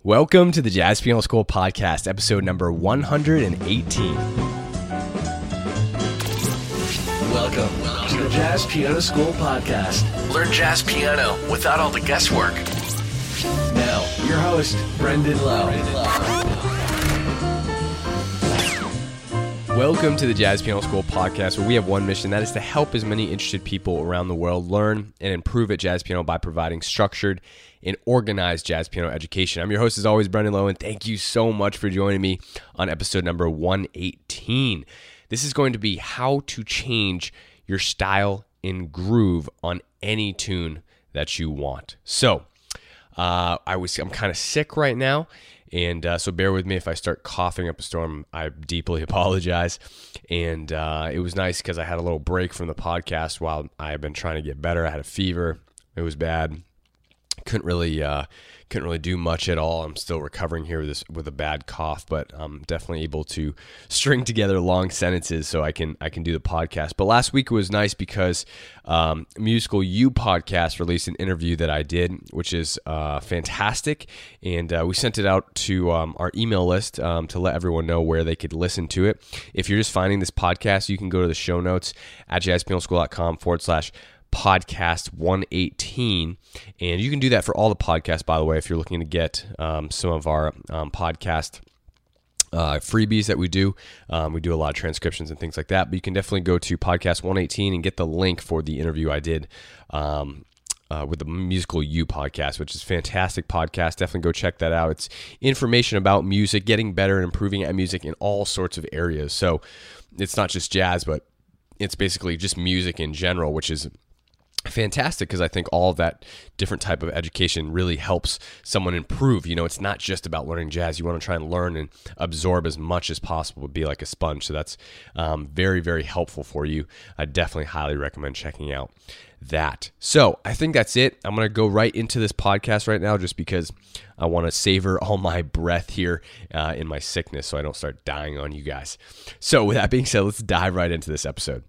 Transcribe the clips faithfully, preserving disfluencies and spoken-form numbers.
Welcome to the Jazz Piano School Podcast, episode number one hundred eighteen. Welcome, Welcome to the Jazz Piano School Podcast. Learn jazz piano without all the guesswork. Now, your host, Brendan Lowe. Welcome to the Jazz Piano School Podcast, where we have one mission, that is to help as many interested people around the world learn and improve at jazz piano by providing structured and organized jazz piano education. I'm your host, as always, Brendan Lowe, and thank you so much for joining me on episode number one eighteen. This is going to be how to change your style and groove on any tune that you want. So, uh, I was I'm kind of sick right now. And uh, so bear with me if I start coughing up a storm. I deeply apologize. And uh, it was nice because I had a little break from the podcast while I've been trying to get better. I had a fever. It was bad. Couldn't really uh, couldn't really do much at all. I'm still recovering here with this with a bad cough, but I'm definitely able to string together long sentences so I can I can do the podcast. But last week was nice because um, Musical You podcast released an interview that I did, which is uh, fantastic, and uh, we sent it out to um, our email list um, to let everyone know where they could listen to it. If you're just finding this podcast, you can go to the show notes at jazzpianoschool.com forward slash podcast one eighteen, and you can do that for all the podcasts, by the way, if you're looking to get um, some of our um, podcast uh, freebies that we do. Um, we do a lot of transcriptions and things like that, but you can definitely go to podcast one eighteen and get the link for the interview I did um, uh, with the Musical You podcast, which is a fantastic podcast. Definitely go check that out. It's information about music, getting better and improving at music in all sorts of areas. So it's not just jazz, but it's basically just music in general, which is fantastic because I think all of that different type of education really helps someone improve. You know, it's not just about learning jazz. You want to try and learn and absorb as much as possible, be like a sponge. So that's um, very, very helpful for you. I definitely highly recommend checking out that. So I think that's it. I'm going to go right into this podcast right now just because I want to savor all my breath here uh, in my sickness so I don't start dying on you guys. So with that being said, let's dive right into this episode.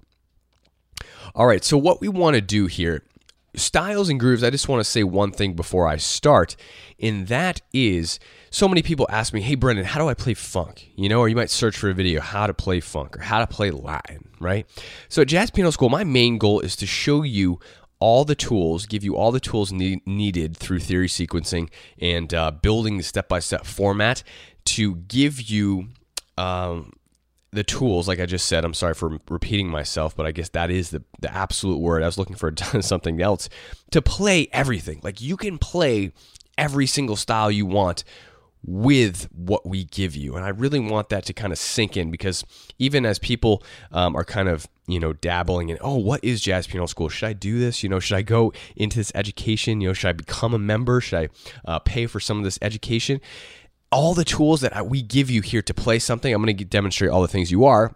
All right, so what we want to do here, styles and grooves, I just want to say one thing before I start, and that is, so many people ask me, hey, Brendan, how do I play funk? You know, or you might search for a video, how to play funk or how to play Latin, right? So at Jazz Piano School, my main goal is to show you all the tools, give you all the tools ne- needed through theory sequencing and uh, building the step-by-step format to give you um, the tools, like I just said. I'm sorry for repeating myself, but I guess that is the, the absolute word. I was looking for something else. To play everything. Like you can play every single style you want with what we give you. And I really want that to kind of sink in because even as people um, are kind of, you know, dabbling in, oh, what is Jazz Piano School? Should I do this? You know, should I go into this education? You know, should I become a member? Should I uh, pay for some of this education? All the tools that we give you here to play something, I'm going to demonstrate all the things you are.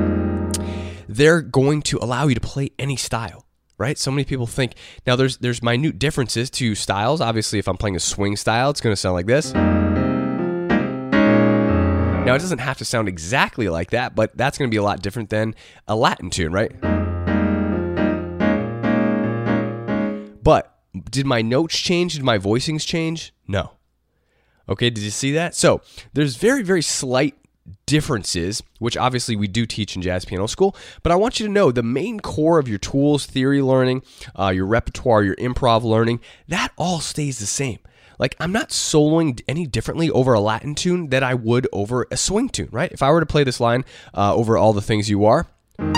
They're going to allow you to play any style, right? So many people think, now there's there's minute differences to styles. Obviously, if I'm playing a swing style, it's going to sound like this. Now, it doesn't have to sound exactly like that, but that's going to be a lot different than a Latin tune, right? But did my notes change? Did my voicings change? No. Okay, did you see that? So there's very, very slight differences, which obviously we do teach in Jazz Piano School, but I want you to know the main core of your tools, theory learning, uh, your repertoire, your improv learning, that all stays the same. Like I'm not soloing any differently over a Latin tune than I would over a swing tune, right? If I were to play this line uh, over All the Things You Are.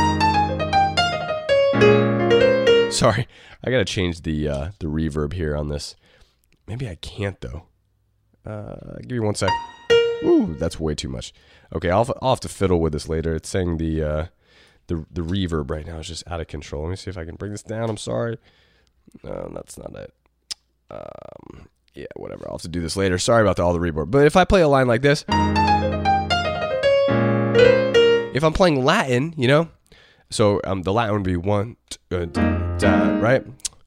Sorry, I got to change the uh, the reverb here on this. Maybe I can't though. Uh, give me one sec. Ooh, that's way too much. Okay, I'll, I'll have to fiddle with this later. It's saying the uh, the the reverb right now is just out of control. Let me see if I can bring this down. I'm sorry. No, that's not it. Um, yeah, whatever. I'll have to do this later. Sorry about the, all the reverb. But if I play a line like this, if I'm playing Latin, you know, so um, the Latin would be one, uh, da, da, right?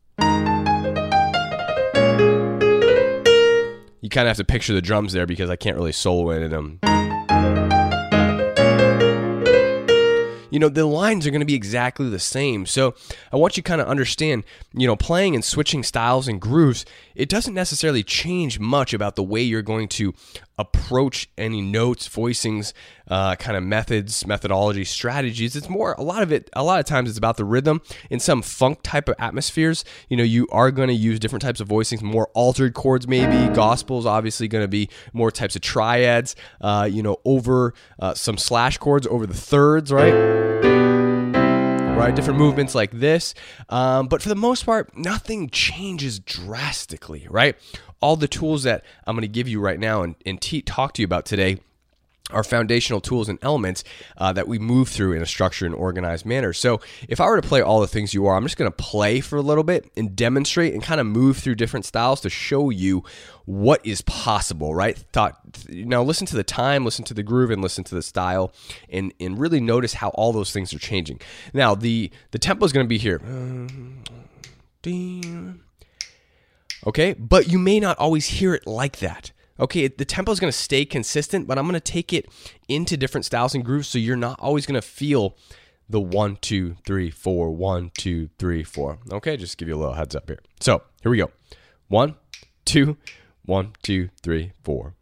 You kind of have to picture the drums there because I can't really solo in them. you know, the lines are going to be exactly the same. So I want you to kind of understand, you know, playing and switching styles and grooves, it doesn't necessarily change much about the way you're going to approach any notes, voicings, uh, kind of methods, methodology, strategies. It's more, a lot of it, a lot of times it's about the rhythm. In some funk type of atmospheres, you know, you are going to use different types of voicings, more altered chords maybe. Gospel's obviously going to be more types of triads, uh, you know, over uh, some slash chords over the thirds, right? Right, different movements like this. Um, but for the most part, nothing changes drastically, right? All the tools that I'm going to give you right now and, and te- talk to you about today are foundational tools and elements uh, that we move through in a structured and organized manner. So if I were to play all the things you are, I'm just going to play for a little bit and demonstrate and kind of move through different styles to show you what is possible, right? Thought, now listen to the time, listen to the groove, and listen to the style, and, and really notice how all those things are changing. Now, the, the tempo is going to be here. Okay, but you may not always hear it like that. Okay, the tempo is going to stay consistent, but I'm going to take it into different styles and grooves, so you're not always going to feel the one, two, three, four, one, two, three, four. Okay, just give you a little heads up here. So here we go. One, two, one, two, three, four.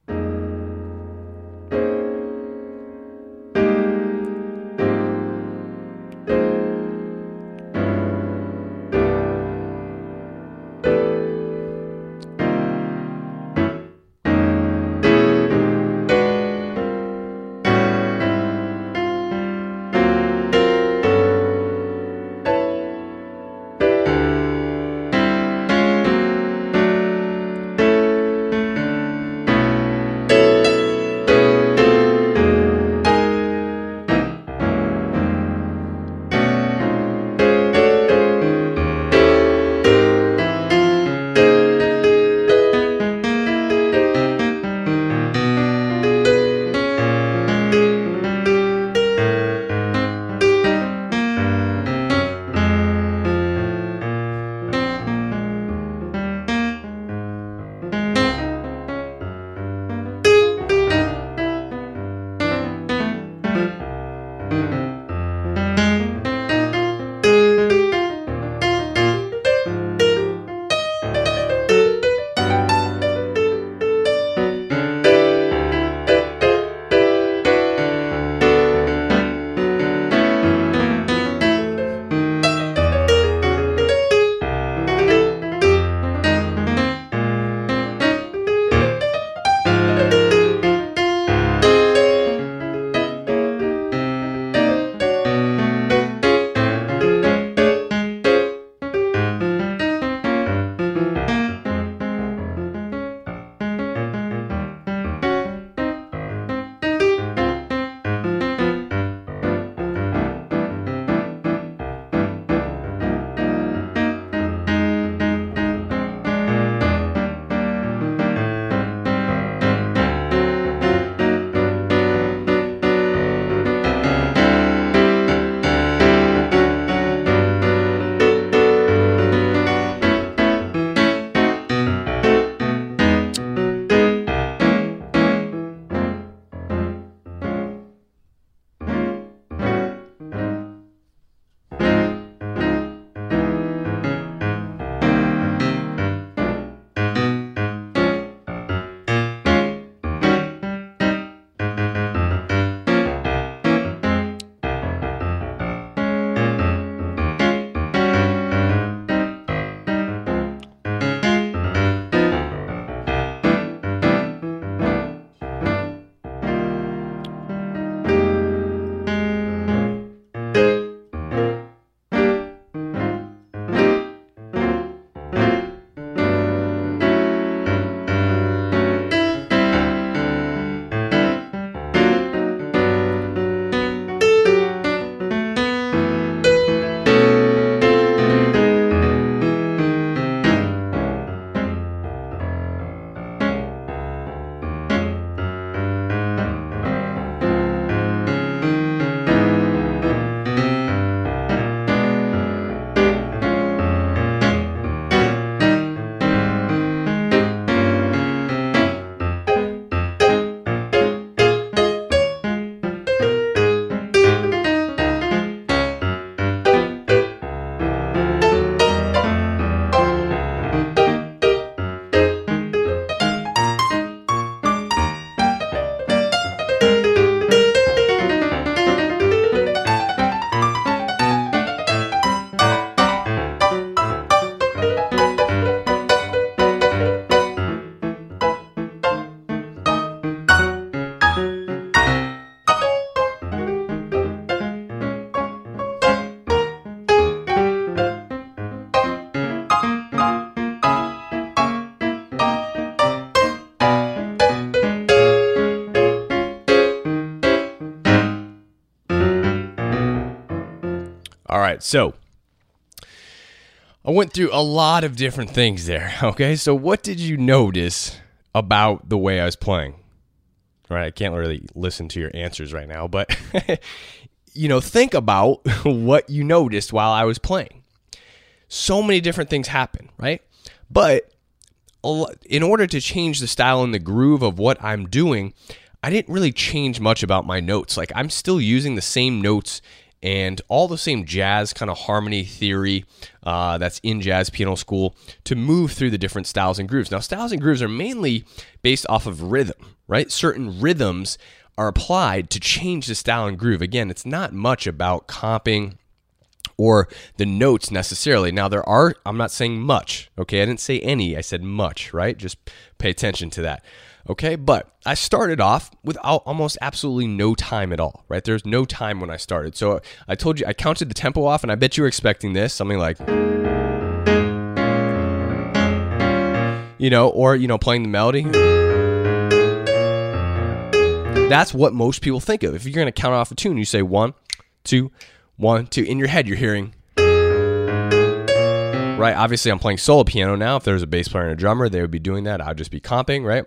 All right, so I went through a lot of different things there, okay? So what did you notice about the way I was playing? All right, I can't really listen to your answers right now, but, you know, think about what you noticed while I was playing. So many different things happen, right? But in order to change the style and the groove of what I'm doing, I didn't really change much about my notes. Like, I'm still using the same notes and all the same jazz kind of harmony theory uh, that's in jazz piano school to move through the different styles and grooves. Now, styles and grooves are mainly based off of rhythm, right? Certain rhythms are applied to change the style and groove. Again, it's not much about comping or the notes necessarily. Now, there are, I'm not saying much, okay? I didn't say any, I said much, right? Just pay attention to that. Okay, but I started off with almost absolutely no time at all, right? There's no time when I started. So I told you, I counted the tempo off, and I bet you were expecting this, something like, you know, or, you know, playing the melody. That's what most people think of. If you're going to count off a tune, you say one, two, one, two. In your head, you're hearing, right? Obviously, I'm playing solo piano now. If there's a bass player and a drummer, they would be doing that. I'd just be comping, right?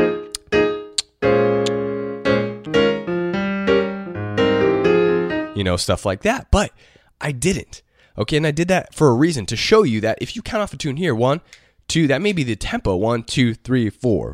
You know, stuff like that. But I didn't. Okay, and I did that for a reason, to show you that if you count off a tune here, one, two, that may be the tempo, one, two, three, four.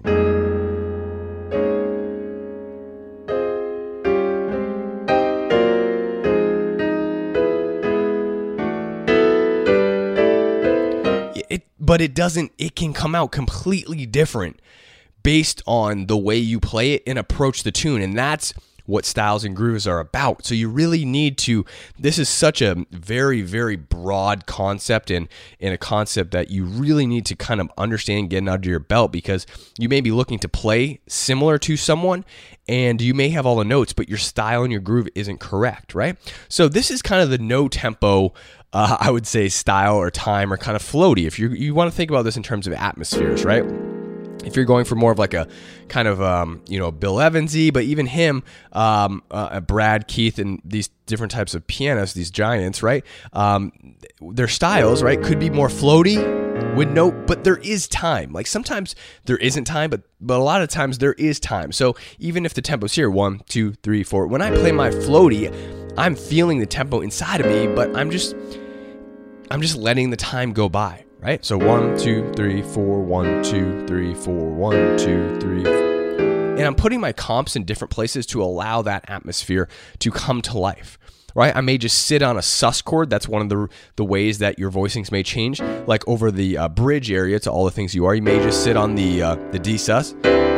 It, but it doesn't, it can come out completely different based on the way you play it and approach the tune. And that's what styles and grooves are about. So you really need to, this is such a very, very broad concept, and, and a concept that you really need to kind of understand, getting under your belt, because you may be looking to play similar to someone and you may have all the notes, but your style and your groove isn't correct, right? So this is kind of the no tempo, uh, I would say, style or time, or kind of floaty. If you you want to think about this in terms of atmospheres, right? If you're going for more of like a kind of, um, you know, Bill Evans-y, but even him, um, uh, Brad, Keith, and these different types of pianists, these giants, right? Um, their styles, right, could be more floaty with note, but there is time. Like sometimes there isn't time, but but a lot of times there is time. So even if the tempo's here, one, two, three, four, when I play my floaty, I'm feeling the tempo inside of me, but I'm just, I'm just letting the time go by. Right? So one, two, three, four, one, two, three, four, one, two, three. And I'm putting my comps in different places to allow that atmosphere to come to life. Right? I may just sit on a sus chord. That's one of the the ways that your voicings may change. Like over the uh, bridge area to all the things you are, you may just sit on the uh, the D sus.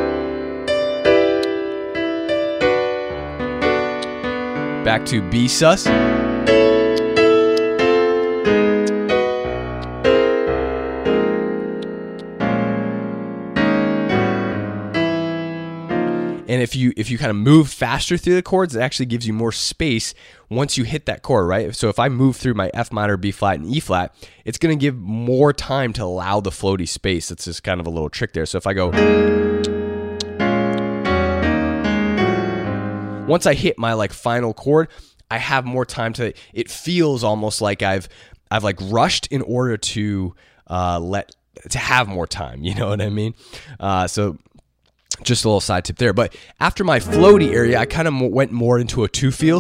Back to B sus. And if you if you kind of move faster through the chords, it actually gives you more space once you hit that chord, right? So if I move through my F minor, B flat, and E flat, it's going to give more time to allow the floaty space. That's just kind of a little trick there. So if I go, once I hit my like final chord, I have more time to, it feels almost like I've I've like rushed in order to uh, let to have more time. You know what I mean? Uh, so. Just a little side tip there. But after my floaty area, I kind of went more into a two feel.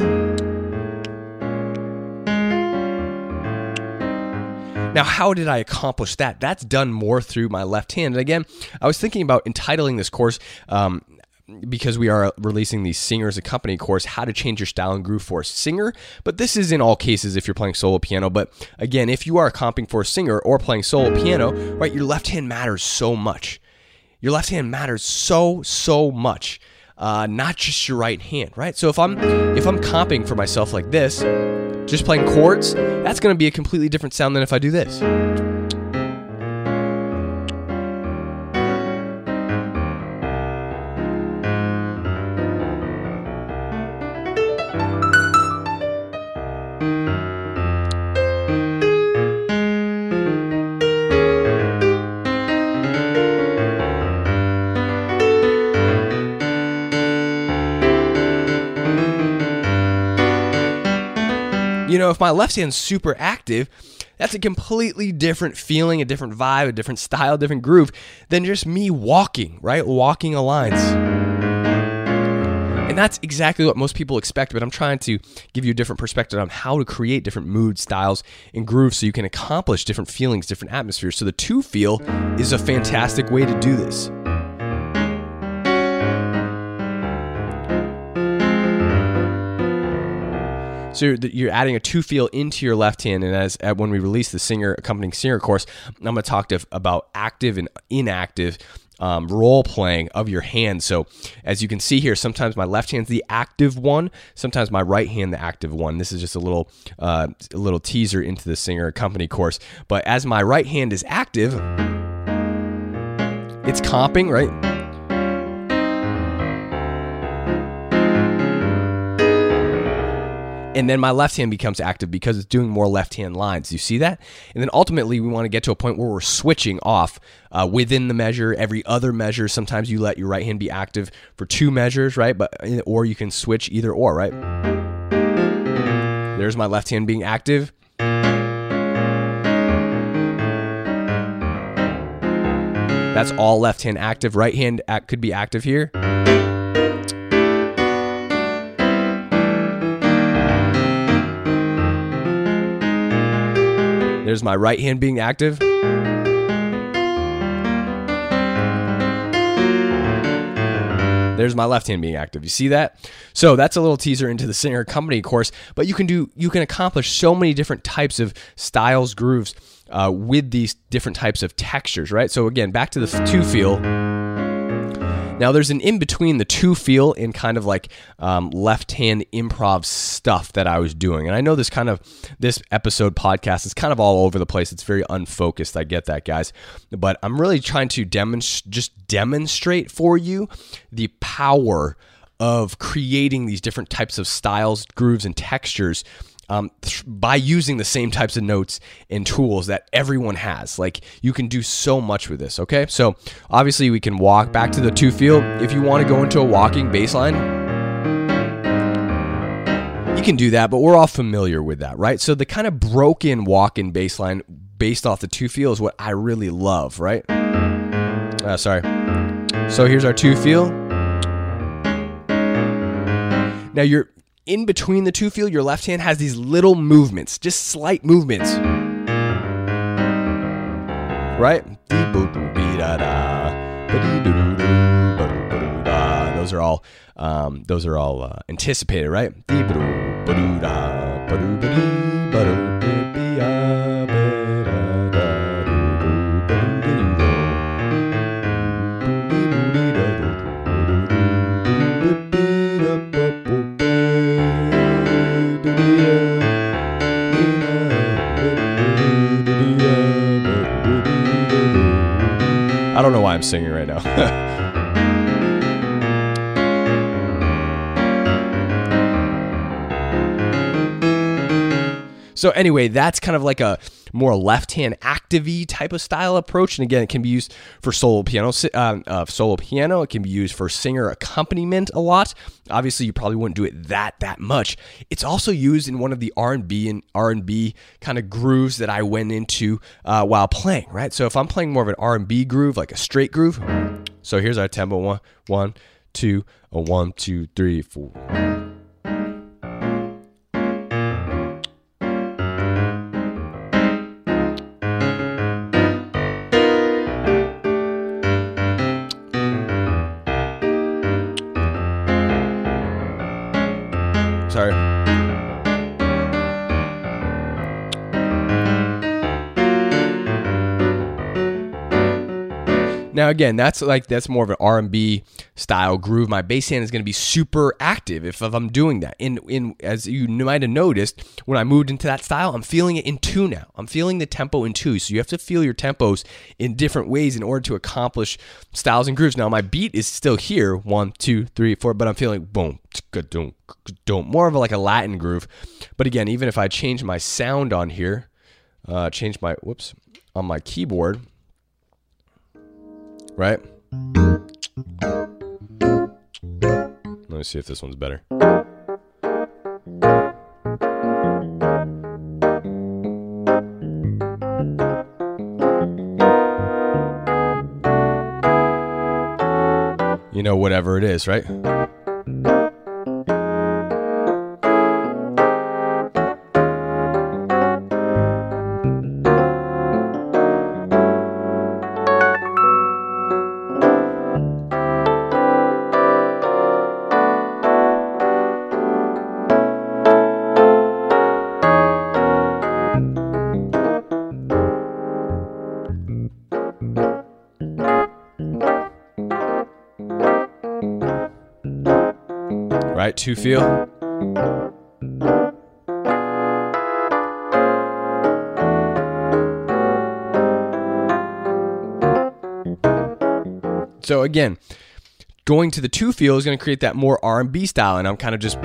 Now, how did I accomplish that? That's done more through my left hand. And again, I was thinking about entitling this course, um, because we are releasing the Singers Accompany course, How to Change Your Style and Groove for a Singer. But this is in all cases if you're playing solo piano. But again, if you are comping for a singer or playing solo piano, right, your left hand matters so much. Your left hand matters so, so much, uh, not just your right hand, right? So if I'm if I'm comping for myself like this, just playing chords, that's going to be a completely different sound than if I do this. You You know, if my left hand's super active, that's a completely different feeling, a different vibe, a different style, a different groove than just me walking, right? Walking a lines. And that's exactly what most people expect, but I'm trying to give you a different perspective on how to create different mood, styles, and grooves so you can accomplish different feelings, different atmospheres. So the two feel is a fantastic way to do this. So you're, you're adding a two feel into your left hand, and as when we release the singer accompanying singer course, I'm going to talk to, about active and inactive um, role playing of your hand. So as you can see here, sometimes my left hand's the active one, sometimes my right hand the active one. This is just a little uh, a little teaser into the singer accompany course. But as my right hand is active, it's comping, right? And then my left hand becomes active because it's doing more left-hand lines. You see that? And then ultimately, we want to get to a point where we're switching off uh, within the measure, every other measure. Sometimes you let your right hand be active for two measures, right? But or you can switch either or, right? There's my left hand being active. That's all left hand active. Right hand act could be active here. There's my right hand being active. There's my left hand being active. You see that? So that's a little teaser into the singer accompany course, but you can do, you can accomplish so many different types of styles, grooves uh, with these different types of textures, right? So again, back to the two feel. Now, there's an in-between the two feel and kind of like um, left-hand improv stuff that I was doing. And I know this kind of, this episode podcast is kind of all over the place. It's very unfocused. I get that, guys. But I'm really trying to demonstrate, just demonstrate for you the power of creating these different types of styles, grooves, and textures Um, th- by using the same types of notes and tools that everyone has. Like, you can do so much with this, okay? So obviously we can walk back to the two feel. If you want to go into a walking bass line, you can do that, but we're all familiar with that, right? So the kind of broken walk-in bass line based off the two feel is what I really love, right? Uh, sorry. So here's our two feel. Now you're in between the two feel, your left hand has these little movements, just slight movements, right? Those are all, um, those are all uh, anticipated, right? I don't know why I'm singing right now. So anyway, that's kind of like a more left-hand active-y type of style approach. And again, it can be used for solo piano, uh, uh, solo piano. It can be used for singer accompaniment a lot. Obviously, you probably wouldn't do it that that much. It's also used in one of the R and B and R and B kind of grooves that I went into uh, while playing, right? So if I'm playing more of an R and B groove, like a straight groove. So here's our tempo: one, one, two, a one, two, three, four. Sorry. Now again, that's like that's more of an R and B style groove. My bass hand is going to be super active if, if I'm doing that. In in as you might have noticed, when I moved into that style, I'm feeling it in two now. I'm feeling the tempo in two. So you have to feel your tempos in different ways in order to accomplish styles and grooves. Now my beat is still here, one, two, three, four, but I'm feeling boom, don't more of a, like a Latin groove. But again, even if I change my sound on here, uh, change my whoops on my keyboard. Right? Let me see if this one's better. whatever it is, right? Right, two feel. So again, going to the two feel is going to create that more R and B style, and I'm kind of just...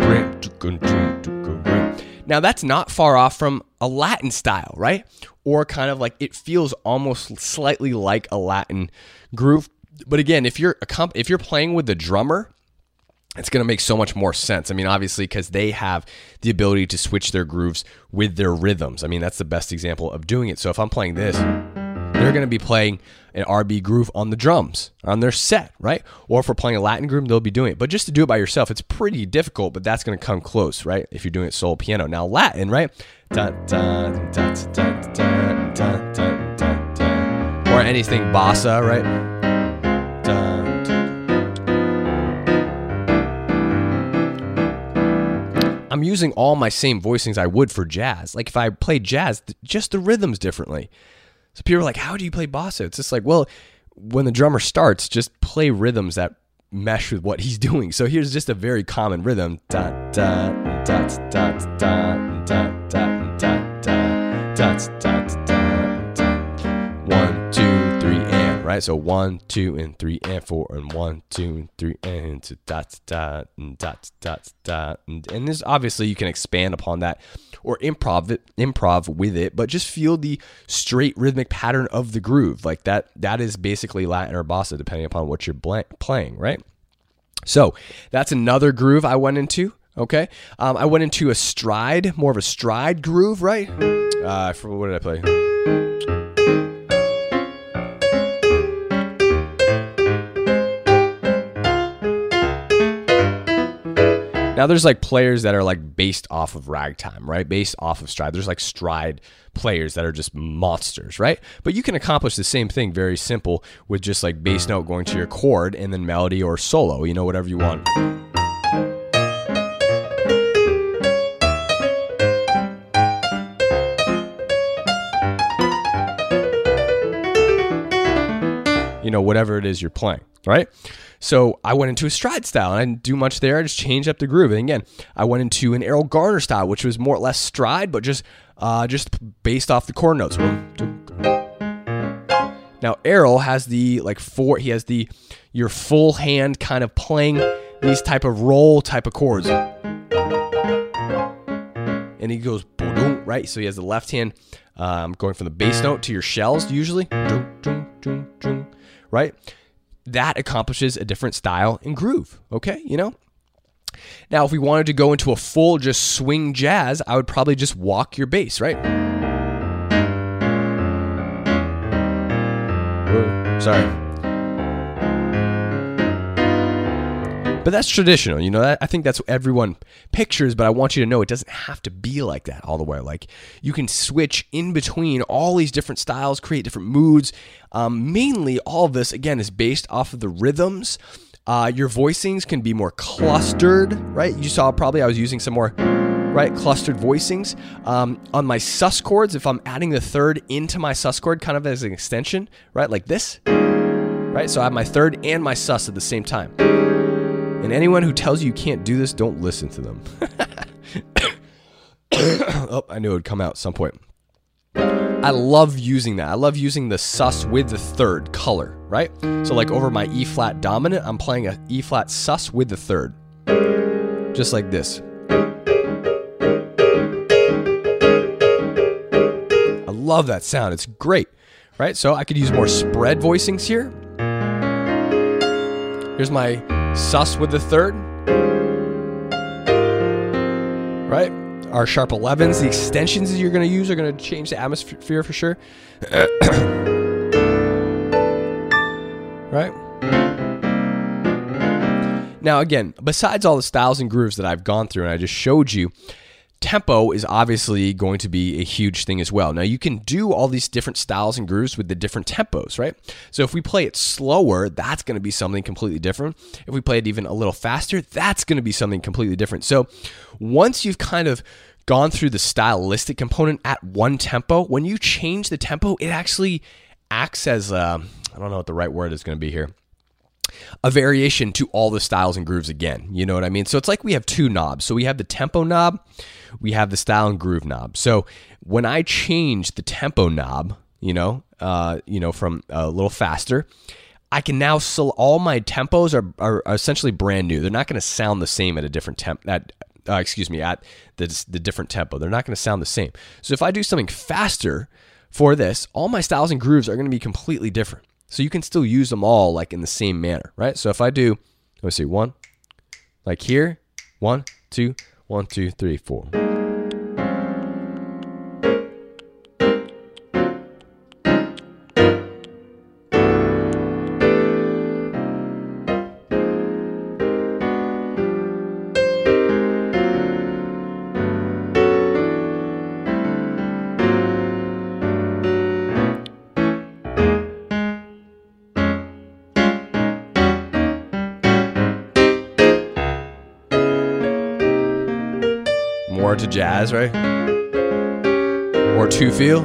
Now that's not far off from a Latin style, right? Or kind of like, it feels almost slightly like a Latin groove. But again, if you're a comp- if you're playing with the drummer, it's going to make so much more sense. I mean, obviously, because they have the ability to switch their grooves with their rhythms. I mean, that's the best example of doing it. So if I'm playing this, they're going to be playing an R B groove on the drums, on their set, right? Or if we're playing a Latin groove, they'll be doing it. But just to do it by yourself, it's pretty difficult, but that's going to come close, right? If you're doing it solo piano. Now, Latin, right? Dun, dun, dun, dun, dun, dun, dun, dun, dun. Or anything bossa, right? Dun. I'm using all my same voicings I would for jazz. Like if I played jazz, just the rhythms differently. So people are like, how do you play bossa? It's just like, well, when the drummer starts, just play rhythms that mesh with what he's doing. So here's just a very common rhythm. Da da da da da da da da da da da da. One, two, three, and right. So one, two, and three, and four, and one, two, and three, and da da da da da. And this obviously you can expand upon that or improv it, improv with it, but just feel the straight rhythmic pattern of the groove. Like that. That is basically Latin or bossa, depending upon what you're bl- playing, right? So that's another groove I went into. Okay, um, I went into a stride, more of a stride groove, right? Uh, for what did I play? Now there's like players that are like based off of ragtime, right? Based off of stride. There's like stride players that are just monsters, right? But you can accomplish the same thing very simple with just like bass note going to your chord and then melody or solo, you know, whatever you want. You know, whatever it is you're playing, right? So I went into a stride style, and I didn't do much there. I just changed up the groove. And again, I went into an Errol Garner style, which was more or less stride, but just uh, just based off the chord notes. Now Errol has the like four. He has the your full hand kind of playing these type of roll type of chords, and he goes boom, right. So he has the left hand um, going from the bass note to your shells usually, right. That accomplishes a different style and groove, okay, you know? Now, if we wanted to go into a full just swing jazz, I would probably just walk your bass, right? Whoa, sorry. But that's traditional, you know, that, I think that's what everyone pictures, but I want you to know it doesn't have to be like that all the way. Like, you can switch in between all these different styles, create different moods. Um, mainly, all of this, again, is based off of the rhythms. Uh, your voicings can be more clustered, right? You saw probably I was using some more, right, clustered voicings. Um, on my sus chords, if I'm adding the third into my sus chord kind of as an extension, right, like this, right? So I have my third and my sus at the same time. And anyone who tells you you can't do this, don't listen to them. Oh, I knew it would come out at some point. I love using that. I love using the sus with the third color, right? So like over my E flat dominant, I'm playing a E flat sus with the third. Just like this. I love that sound. It's great, right? So I could use more spread voicings here. Here's my sus with the third, right? Our sharp elevens, the extensions that you're going to use are going to change the atmosphere for sure. Right? Now, again, besides all the styles and grooves that I've gone through and I just showed you, tempo is obviously going to be a huge thing as well. Now, you can do all these different styles and grooves with the different tempos, right? So if we play it slower, that's going to be something completely different. If we play it even a little faster, that's going to be something completely different. So once you've kind of gone through the stylistic component at one tempo, when you change the tempo, it actually acts as, uh, I don't know what the right word is going to be here, a variation to all the styles and grooves again. You know what I mean? So it's like we have two knobs. So we have the tempo knob, we have the style and groove knob. So when I change the tempo knob, you know, uh, you know, from a little faster, I can now, so all my tempos are, are essentially brand new. They're not going to sound the same at a different temp, at, uh, excuse me, at the, the different tempo. They're not going to sound the same. So if I do something faster for this, all my styles and grooves are going to be completely different. So you can still use them all like in the same manner, right? So if I do, let's see, one, like here, one, two, one, two, three, four. More to jazz, right? Or to feel.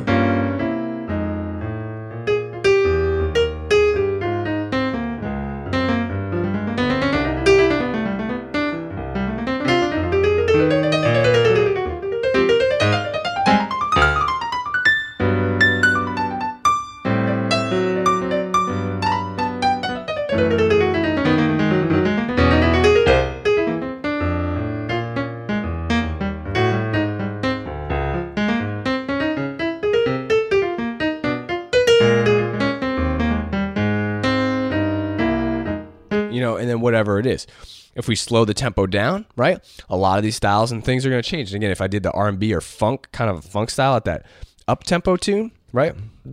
You know, and then whatever it is. If we slow the tempo down, right, a lot of these styles and things are going to change. And again, if I did the R and B or funk, kind of a funk style at that up-tempo tune, right?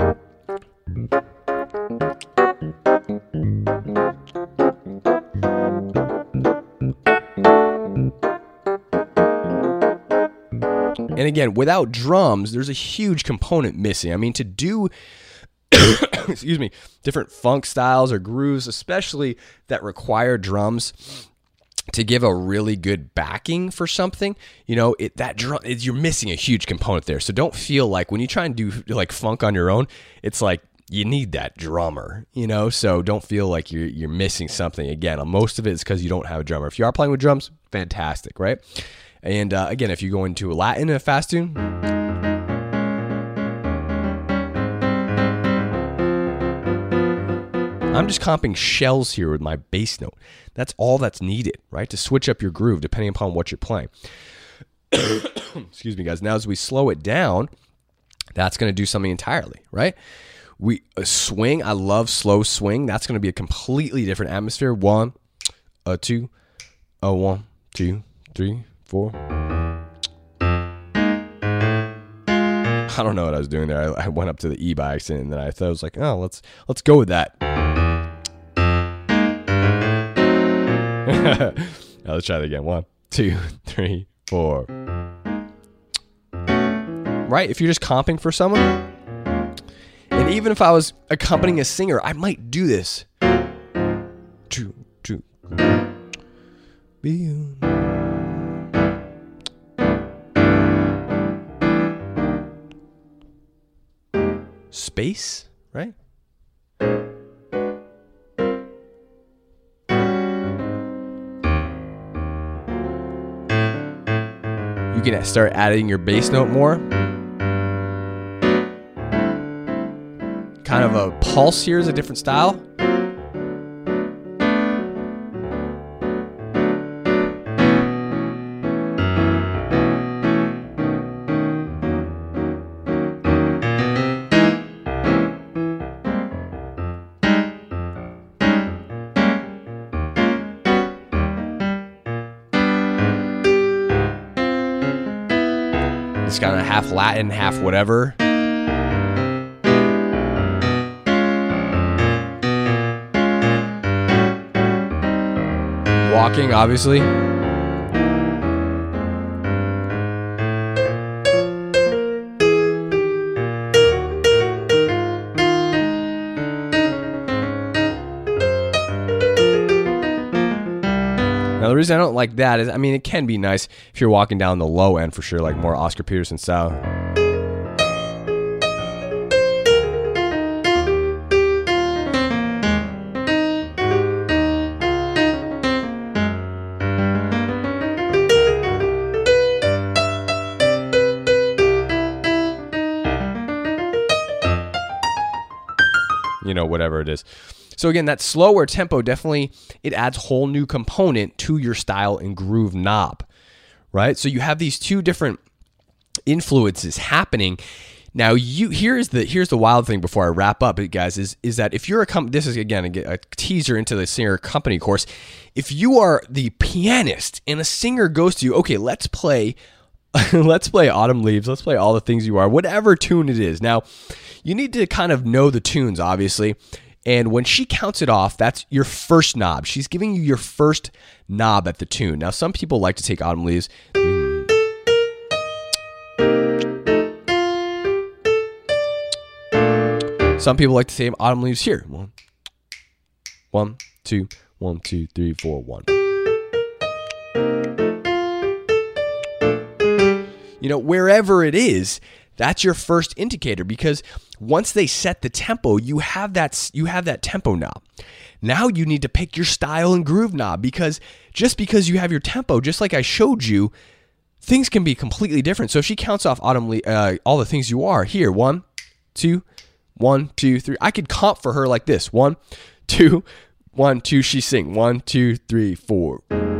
And again, without drums, there's a huge component missing. I mean, to do excuse me, different funk styles or grooves, especially that require drums to give a really good backing for something, you know, it that drum, it, you're missing a huge component there. So don't feel like when you try and do like funk on your own, it's like you need that drummer, you know. So don't feel like you're you're missing something. Again, most of it is because you don't have a drummer. If you are playing with drums, fantastic, right? And uh, again, if you go into a Latin in a fast tune, I'm just comping shells here with my bass note. That's all that's needed, right? To switch up your groove depending upon what you're playing. Excuse me, guys. Now, as we slow it down, that's going to do something entirely, right? We a swing. I love slow swing. That's going to be a completely different atmosphere. One, a two, a one, two, three, four. I don't know what I was doing there. I, I went up to the E by accident, and then I thought I was like, oh, let's let's go with that. Now let's try that again. One, two, three, four. Right? If you're just comping for someone, and even if I was accompanying a singer, I might do this. Two, two. Be space, right? You can start adding your bass note more. Kind of a pulse here is a different style. It's kind of half Latin, half whatever. walking, obviously. Now, the reason I don't like that is, I mean, it can be nice if you're walking down the low end for sure, like more Oscar Peterson style. You know, whatever it is. So again, that slower tempo definitely, it adds whole new component to your style and groove knob, right? So you have these two different influences happening. Now, you here's the here's the wild thing before I wrap up, guys, is is that if you're a company, this is again a, a teaser into the singer company course. If you are the pianist and a singer goes to you, okay, let's play, let's play Autumn Leaves, let's play All the Things You Are, whatever tune it is. Now, you need to kind of know the tunes, obviously. And when she counts it off, that's your first knob. She's giving you your first knob at the tune. Now, some people like to take Autumn Leaves. Some people like to say Autumn Leaves here. One, one, two, one, two, three, four, one. You know, wherever it is, that's your first indicator, because once they set the tempo, you have that you have that tempo knob. Now you need to pick your style and groove knob, because just because you have your tempo, just like I showed you, things can be completely different. So if she counts off Autumn Le- uh, All the Things You Are, here, one, two, one, two, three. I could comp for her like this. One, two, one, two, she sing. One, two, three, four.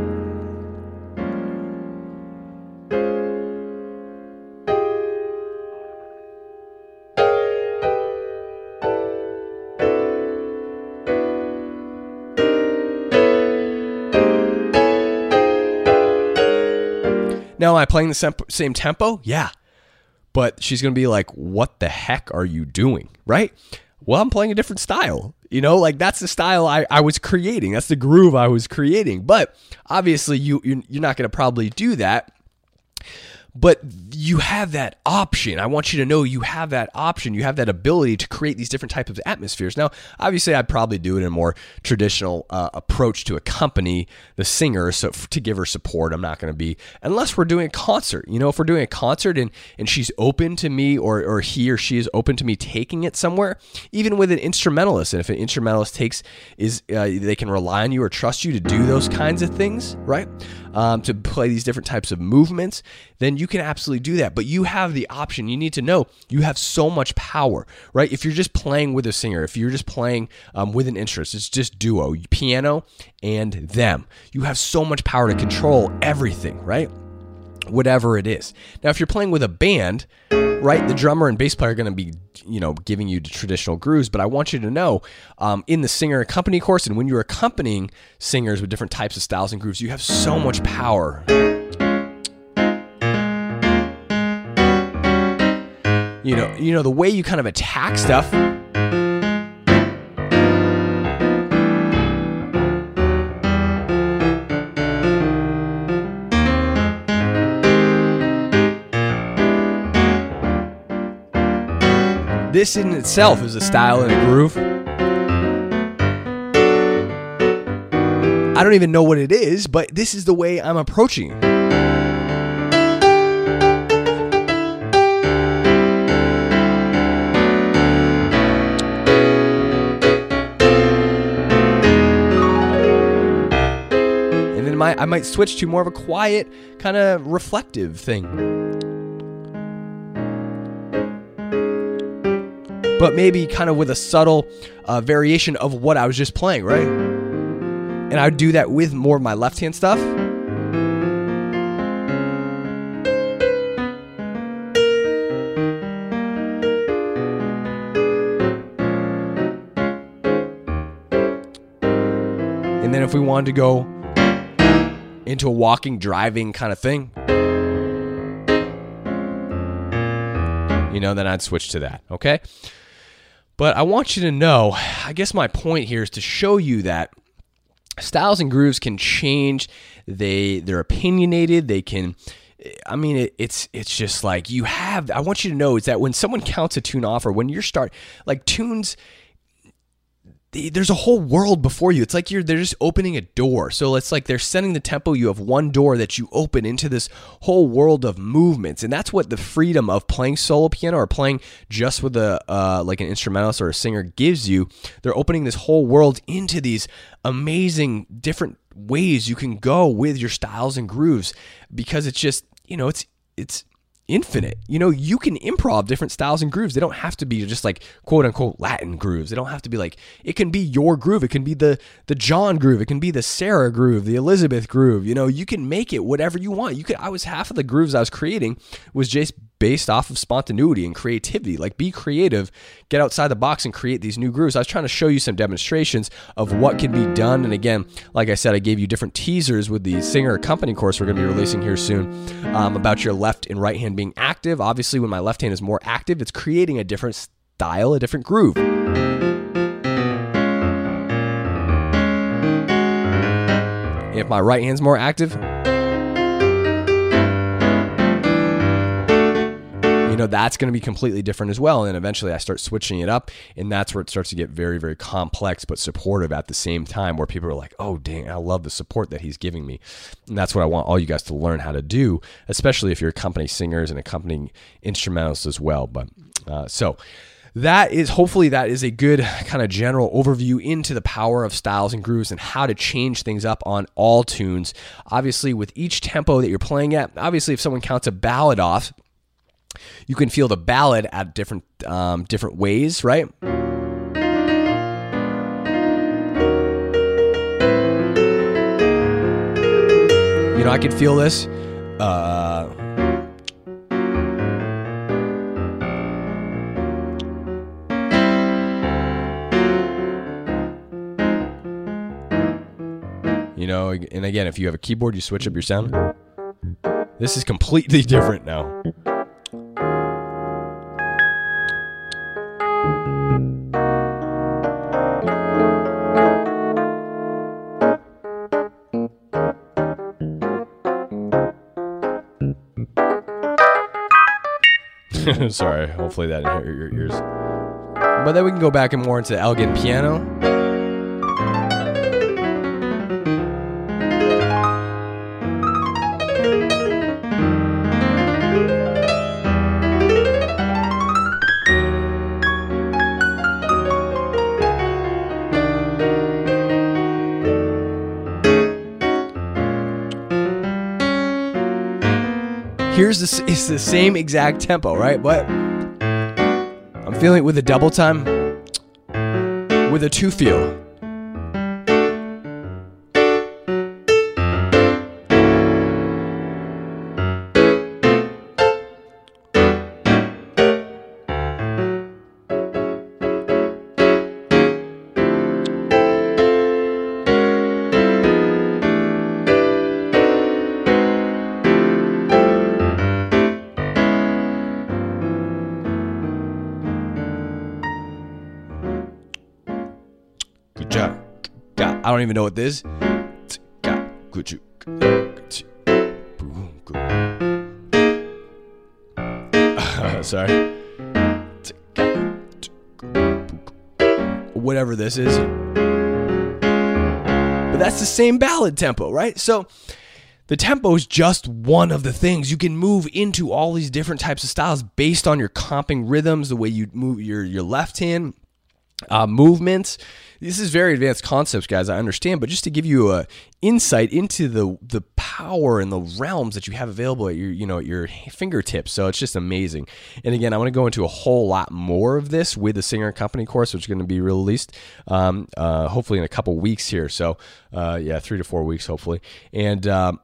Now, am I playing the same tempo? Yeah. But she's going to be like, what the heck are you doing? Right? Well, I'm playing a different style. You know, like that's the style I, I was creating. That's the groove I was creating. But obviously, you, you're, you're not going to probably do that. But you have that option. I want you to know you have that option. You have that ability to create these different types of atmospheres. Now, obviously, I'd probably do it in a more traditional uh, approach to accompany the singer, so f- to give her support. I'm not going to be, unless we're doing a concert. You know, if we're doing a concert and, and she's open to me, or or he or she is open to me taking it somewhere, even with an instrumentalist. And if an instrumentalist takes, is uh, they can rely on you or trust you to do those kinds of things, right? Um, to play these different types of movements, then you can absolutely do that. But you have the option. You need to know you have so much power, right? If you're just playing with a singer, if you're just playing um, with an instrument, it's just duo, piano and them. You have so much power to control everything, right? Whatever it is. Now, if you're playing with a band, right, the drummer and bass player are going to be, you know, giving you the traditional grooves. But I want you to know, um, in the singer accompany course, and when you're accompanying singers with different types of styles and grooves, you have so much power. You know, you know the way you kind of attack stuff. This in itself is a style and a groove. I don't even know what it is, but this is the way I'm approaching it. And then my, I might switch to more of a quiet, kind of reflective thing. But maybe kind of with a subtle uh, variation of what I was just playing, right? And I would do that with more of my left-hand stuff. And then if we wanted to go into a walking, driving kind of thing, you know, then I'd switch to that, okay? But I want you to know, I guess my point here is to show you that styles and grooves can change. They they're opinionated. They can. I mean, it, it's it's just like you have. I want you to know is that when someone counts a tune off, or when you're start like tunes, they, there's a whole world before you. It's like you're they're just opening a door. So it's like they're setting the tempo. You have one door that you open into this whole world of movements, and that's what the freedom of playing solo piano or playing just with a uh, like an instrumentalist or a singer gives you. They're opening this whole world into these amazing different ways you can go with your styles and grooves, because it's just, you know, it's it's infinite. You know, you can improv different styles and grooves. They don't have to be just like quote unquote Latin grooves. They don't have to be like, it can be your groove. It can be the the John groove. It can be the Sarah groove, the Elizabeth groove. You know, you can make it whatever you want. You could, I was half of the grooves I was creating was just based off of spontaneity and creativity. Like, be creative, get outside the box and create these new grooves. I was trying to show you some demonstrations of what can be done. And again, like I said, I gave you different teasers with the singer accompany course we're going to be releasing here soon um, about your left and right hand being active. Obviously, when my left hand is more active, it's creating a different style, a different groove. If my right hand's more active, you know, that's going to be completely different as well. And eventually I start switching it up, and that's where it starts to get very, very complex, but supportive at the same time, where people are like, oh, dang, I love the support that he's giving me. And that's what I want all you guys to learn how to do, especially if you're accompanying singers and accompanying instrumentalists as well. But uh, so that is, hopefully that is a good kind of general overview into the power of styles and grooves and how to change things up on all tunes. Obviously, with each tempo that you're playing at, obviously if someone counts a ballad off, you can feel the ballad at different um, different ways, right? You know, I could feel this. Uh, you know, and again, if you have a keyboard, you switch up your sound. This is completely different now. Sorry, hopefully that didn't hurt your ears. But then we can go back and more into elegant piano. Here's the, it's the same exact tempo, right? But I'm feeling it with a double time, with a two feel. I don't even know what this is. Uh, sorry. Whatever this is. But that's the same ballad tempo, right? So the tempo is just one of the things. You can move into all these different types of styles based on your comping rhythms, the way you move your, your left hand uh, movements. This is very advanced concepts, guys, I understand, but just to give you a insight into the the power and the realms that you have available at your, you know, at your fingertips. So it's just amazing. And again, I want to go into a whole lot more of this with the Singer Accompany course, which is going to be released um, uh, hopefully in a couple weeks here. So uh, yeah, three to four weeks, hopefully. And um,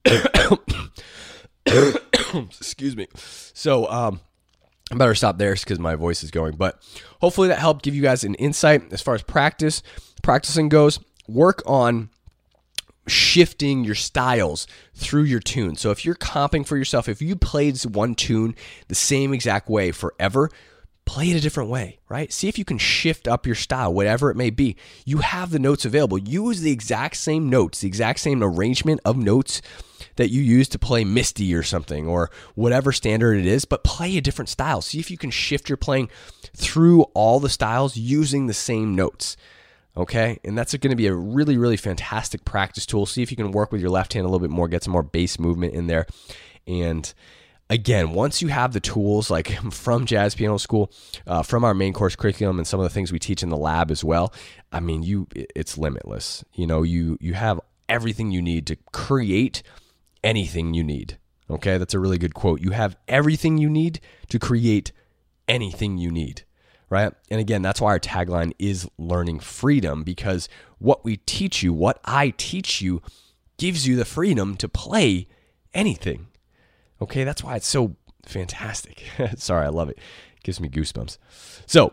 excuse me. So um, I better stop there because my voice is going. But hopefully that helped give you guys an insight as far as practice, practicing goes. Work on shifting your styles through your tune. So if you're comping for yourself, if you played one tune the same exact way forever, play it a different way, right? See if you can shift up your style, whatever it may be. You have the notes available. Use the exact same notes, the exact same arrangement of notes that you use to play Misty or something, or whatever standard it is, but play a different style. See if you can shift your playing through all the styles using the same notes. Okay, and that's going to be a really, really fantastic practice tool. See if you can work with your left hand a little bit more, get some more bass movement in there. And again, once you have the tools like from Jazz Piano School, uh, from our main course curriculum and some of the things we teach in the lab as well, I mean, you it's limitless. You know, you you have everything you need to create anything you need. Okay, that's a really good quote. You have everything you need to create anything you need. Right? And again, that's why our tagline is learning freedom, because what we teach you, what I teach you, gives you the freedom to play anything. Okay, that's why it's so fantastic. Sorry, I love it. It gives me goosebumps. So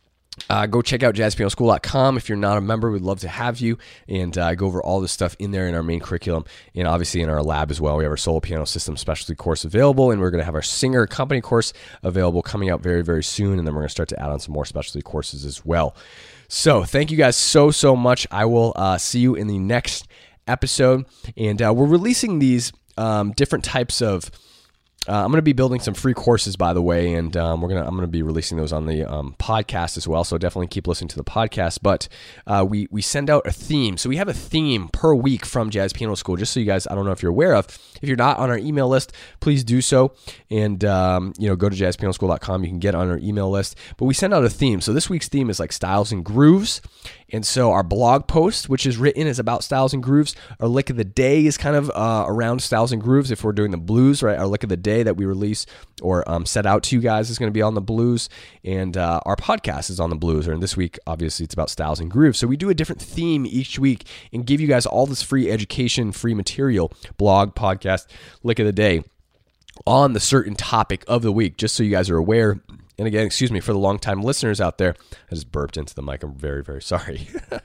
uh, go check out jazz piano school dot com. If you're not a member, we'd love to have you, and uh, go over all this stuff in there in our main curriculum, and obviously in our lab as well. We have our solo piano system specialty course available, and we're going to have our singer company course available coming out very, very soon, and then we're going to start to add on some more specialty courses as well. So thank you guys so, so much. I will uh, see you in the next episode, and uh, we're releasing these um, different types of Uh, I'm going to be building some free courses, by the way, and um, we're gonna I'm going to be releasing those on the um, podcast as well. So definitely keep listening to the podcast. But uh, we we send out a theme, so we have a theme per week from Jazz Piano School. Just so you guys, I don't know if you're aware of. If you're not on our email list, please do so, and um, you know, go to jazz piano school dot com. You can get on our email list. But we send out a theme. So this week's theme is like styles and grooves. And so our blog post, which is written, is about styles and grooves. Our lick of the day is kind of uh, around styles and grooves. If we're doing the blues, right? Our lick of the day that we release or um, set out to you guys is going to be on the blues. And uh, our podcast is on the blues. And this week, obviously, it's about styles and grooves. So we do a different theme each week and give you guys all this free education, free material, blog, podcast, lick of the day on the certain topic of the week, just so you guys are aware. And again, excuse me, for the long-time listeners out there, I just burped into the mic. I'm very, very sorry.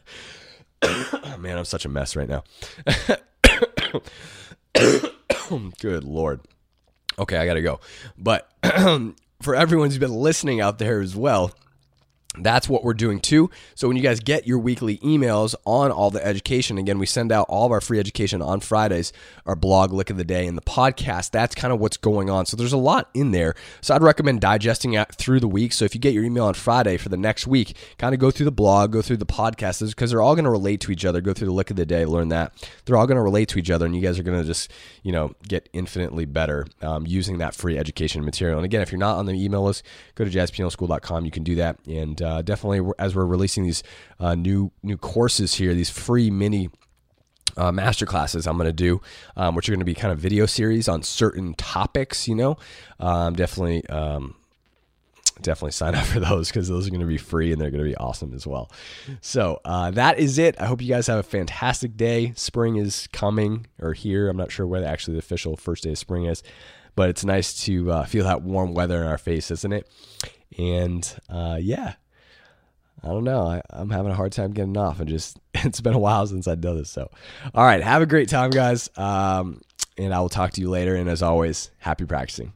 Man, I'm such a mess right now. Good Lord. Okay, I got to go. But for everyone who's been listening out there as well, that's what we're doing too. So when you guys get your weekly emails on all the education, again, we send out all of our free education on Fridays, our blog, Lick of the Day, and the podcast. That's kind of what's going on. So there's a lot in there. So I'd recommend digesting it through the week. So if you get your email on Friday for the next week, kind of go through the blog, go through the podcast, because they're all going to relate to each other. Go through the Lick of the Day, learn that. They're all going to relate to each other, and you guys are going to just, you know, get infinitely better um, using that free education material. And again, if you're not on the email list, go to jazz piano school dot com. You can do that. And Uh, definitely, as we're releasing these uh, new new courses here, these free mini uh, masterclasses I'm going to do, um, which are going to be kind of video series on certain topics, you know, um, definitely um, definitely sign up for those, because those are going to be free and they're going to be awesome as well. So uh, that is it. I hope you guys have a fantastic day. Spring is coming, or here. I'm not sure where actually the official first day of spring is, but it's nice to uh, feel that warm weather in our face, isn't it? And uh, yeah. I don't know. I, I'm having a hard time getting off, and just, it's been a while since I've done this. So, all right. Have a great time, guys. Um, and I will talk to you later. And as always, happy practicing.